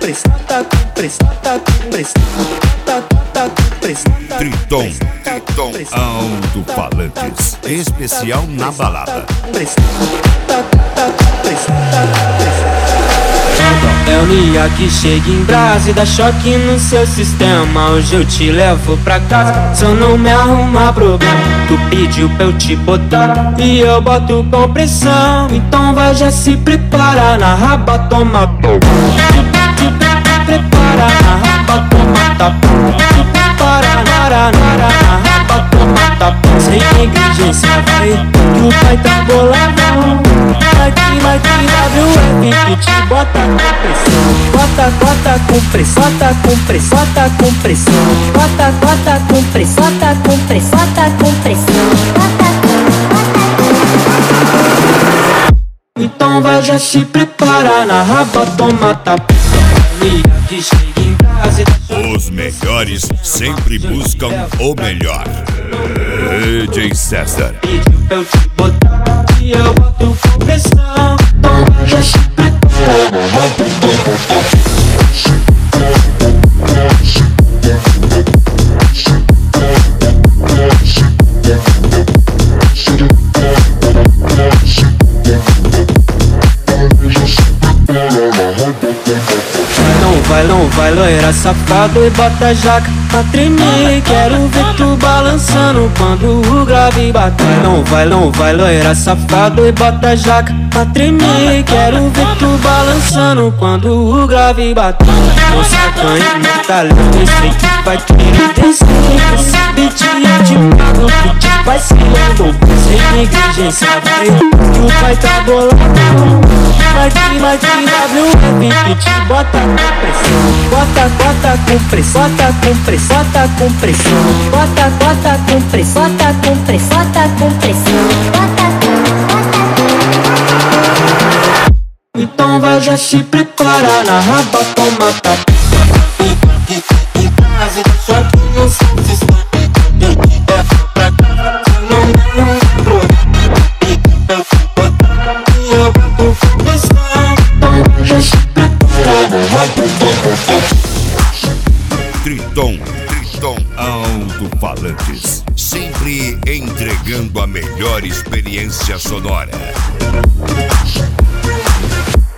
Triton Alto-Falantes, especial na balada. É o Nia que chega em brasa e dá choque no seu sistema. Hoje eu te levo pra casa, se eu não me arrumar problema. Tu pediu pra eu te botar e eu boto com pressão. Então vai, já se prepara, na raba toma pau. Prepara, na raba toma tapa. Prepara, na raba toma tapa. Sem negligência vai, que o pai tá boladão. Mike WF que te bota com pressão. Bota com pressão, bota com pressão, bota com pressão. Bota com pressão, bota com pressão, bota com pressão. Então vai, já se prepara, na raba toma tapa. Que chega em casa. Os melhores sempre buscam o melhor. DJ César. Pediu pra eu te botar e eu boto com pressão. Então vai, já se prepara, na raba toma tapa. Não vai, loira safado, e bota a jaca pra tremer. Quero ver tu balançando quando o grave bater. Não vai, loira safado, e bota a jaca pra tremer. Quero ver tu balançando quando o grave bater. Moça ganha no talento, eu sei que vai querer descer. Esse beat é de pago, o beat vai ser louco. Sem negligência vai, que o pai tá boladão. Mike WF que te bota com pressão. Bota com pressão, bota com pressão, bota com pressão. Bota com pressão, bota com pressão, bota com pressão. Então vai, já se prepara, na raba toma tapa. Em casa, só que não se sistema. Eu te levo pra casa, se não me lembro. Eu te botar e eu boto com pressão. Triton Alto-Falantes, sempre entregando a melhor experiência sonora.